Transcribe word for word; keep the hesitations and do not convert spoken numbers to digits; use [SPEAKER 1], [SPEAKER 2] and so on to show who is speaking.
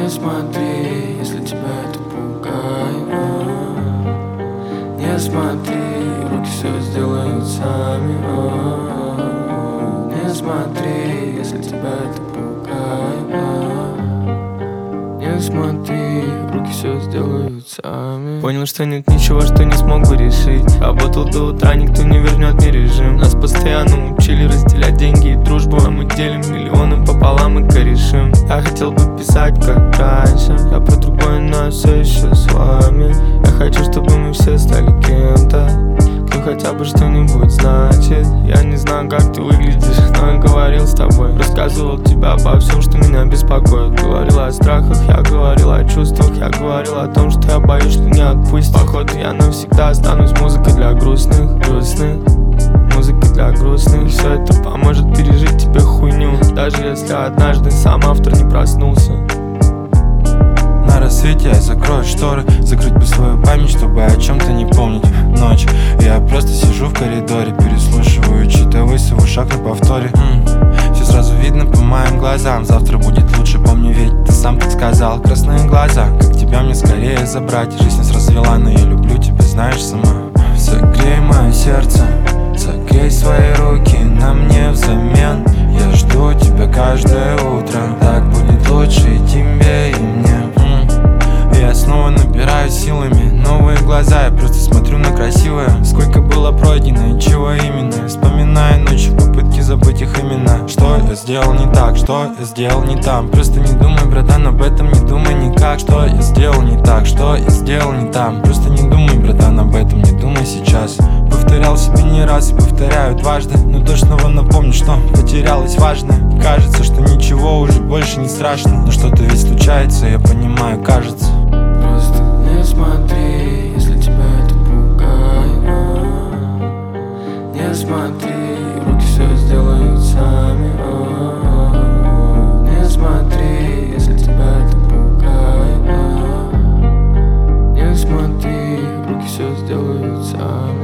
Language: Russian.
[SPEAKER 1] Не смотри, если тебя это пугает. Не смотри, руки все сделают сами. Не смотри, если тебя это пугает. Не смотри, руки все сделают сами.
[SPEAKER 2] Понял, что нет ничего, что не смог бы решить. Работал до утра, никто не вернет мне режим. Нас постоянно учили разделять деньги и дружбу, а мы делим миллионы пополам и корешим. Я хотел бы писать как раньше, я про другое, но я все еще с вами. Я хочу, чтобы мы все стали кем-то, кто хотя бы что-нибудь значит. Я не знаю, как ты выглядишь, но я говорил с тобой. Рассказывал тебе обо всем, что меня беспокоит. Говорил о страхах, я говорил о чувствах. Я говорил о том, что я боюсь, что не отпустит. Походу я навсегда останусь музыкой для грустных, грустных. Музыки для грустных. Все это поможет пережить тебе хуйню, даже если однажды сам автор не проснулся.
[SPEAKER 3] На рассвете я закрою шторы, закрыть бы свою память, чтобы о чем-то не помнить. Ночь, я просто сижу в коридоре, переслушиваю чей-то высову шаг на повторе. М-м, все сразу видно по моим глазам. Завтра будет лучше, помню, ведь ты сам так сказал. Красные глаза, как тебя мне скорее забрать. Жизнь нас развела, но я люблю тебя, знаешь сама. Согрей мое сердце, согрей свои руки на мне взамен. Я жду тебя каждое утро, так будет лучше и тебе, и мне. Я снова набираю силами новые глаза, я просто смотрю на красивое. Сколько было пройдено и чего именно. Вспоминаю ночи в попытке забыть их имена. Что я сделал не так, что я сделал не там. Просто не думай, братан, об этом не думай никак. Что я сделал не так, что я сделал не там. Просто не думай, братан, об этом не думай сейчас. Повторял себе не раз и повторяю дважды, но точно вам напомню, что потерялось важное. Кажется, что ничего уже больше не страшно, но что-то ведь случается, я понимаю, кажется.
[SPEAKER 1] Просто не смотри, если тебя это пугает. Не смотри, руки все сделают сами. Не смотри, если тебя это пугает. Не смотри, руки все сделают сами.